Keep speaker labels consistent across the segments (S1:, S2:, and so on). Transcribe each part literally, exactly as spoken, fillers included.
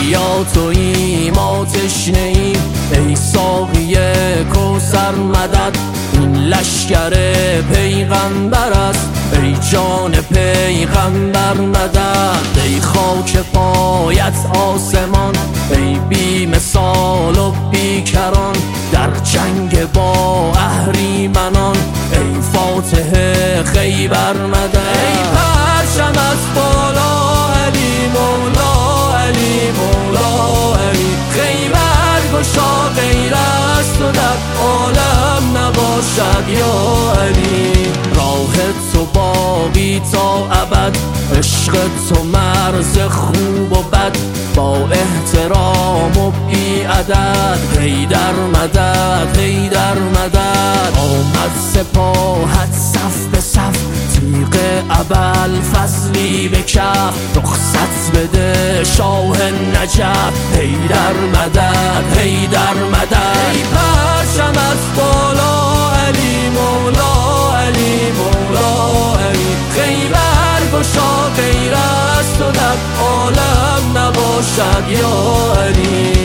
S1: دریا تویی ما تشنه ایم، ای ساقی کوثر مدد. این لشکر پیغمبر است، ای جان پیغمبر مدد. ای خاک پایت آسمان، ای بی مثال و بیکران، در جنگ با اهریمنان، ای فاتح خیبر مدد. ای پرچم از بالا علی مولا، علی مولا علی. خیبر گشا غیر از تو در عالم نباشد یا علی. راه تو باقی تا ابد، عشق تو مرز خوب و بد، با احترام و بی عدد. حیدر مدد، حیدر مدد. آمد سپاهت صف به صف، تیغ ابوالفضلی به کف. رخصت بده شاه نجف، حیدر مدد، حیدر مدد. ای پرچم از بالا علی مولا، علی مولا علی. خیبر گشا غیر از تو در عالم نباشد یا علی.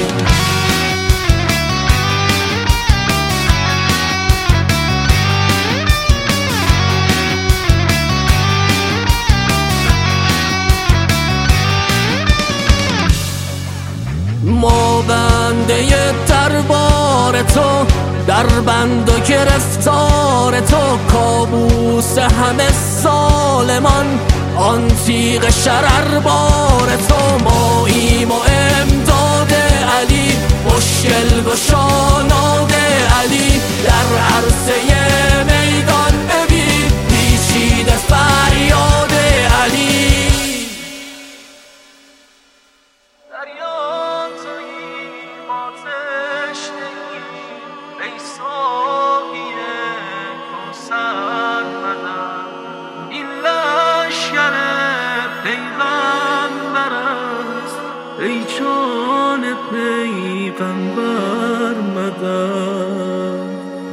S1: ما بنده دربار تو، در بند و گرفتار تو. کابوس همه ظالمان، آن تیغ شرر بار تو. ماییم و امداد علی، مشکل گشا ناد علی. در عرصه میدان ببین پیچیده فریاد علی. دریا تویی ما تشنه ایم، ای ساقی کوثر مدد. این لشکر پیغمبر است، ای جان پیغمبر مدد.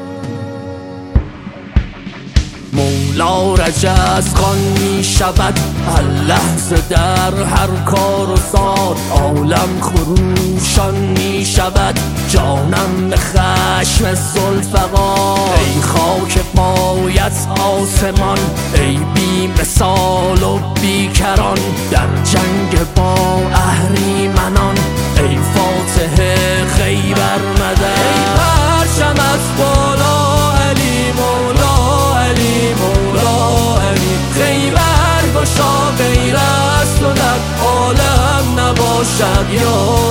S1: مولا رجزخان می شود هر لحظه در هر کار و سار. عالم خروشان می شود، جانم به خشم ذوالفقار. ای خاک پایت آسمان، ای بی مثال و بیکران، در جنگ با اهریمنان، ای فاتح خیبر مدد. ای پرچم از بالا علی مولا، علی مولا علی. خیبر گشا غیر از تو در عالم نباشد یا